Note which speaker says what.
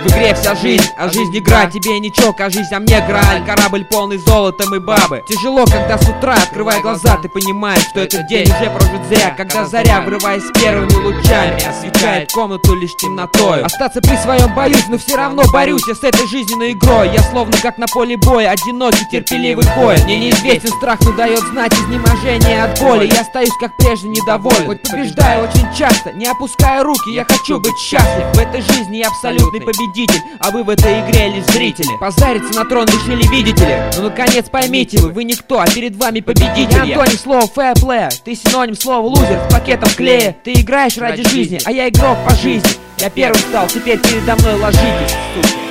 Speaker 1: В игре вся жизнь, а жизнь игра. Тебе ничего, кажись, а мне граль. Корабль полный золотом и бабы. Тяжело, когда с утра, открывая глаза, ты понимаешь, что этот день уже прожит зря. Когда заря, врываясь первыми лучами, освещает комнату лишь темнотой. Остаться при своем боюсь, но все равно борюсь я с этой жизненной игрой. Я словно как на поле боя, одинокий, терпеливый воин. Мне неизвестен страх, но дает знать изнеможение от боли. Я остаюсь как прежде недоволен, хоть побеждаю очень часто, не опуская руки, я хочу быть счастлив. В этой жизни я абсолютный победитель, а вы в этой игре лишь зрители. Позариться на трон решили, видите ли? Ну наконец поймите вы никто, а перед вами победитель. Я антоним слова фэрплея, ты синоним слова лузер с пакетом клея. Ты играешь ради жизни, а я игрок по жизни. Я первым стал, теперь передо мной ложитесь, сука.